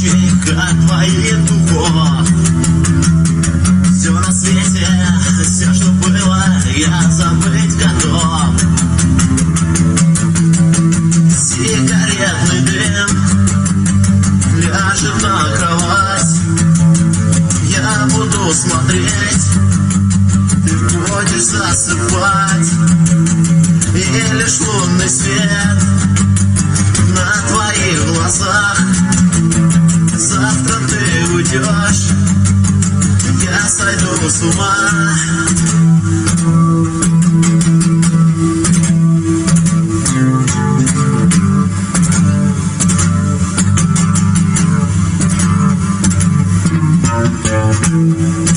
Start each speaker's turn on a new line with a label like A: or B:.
A: ночей, как твоих духов. Все на свете, все, что было, я забыть готов. Сигаретный дым ляжет на кровать. Я буду смотреть, ты будешь засыпать. И лишь лунный свет на твоих глазах. Завтра ты уйдешь, я сойду с ума.
B: Thank you.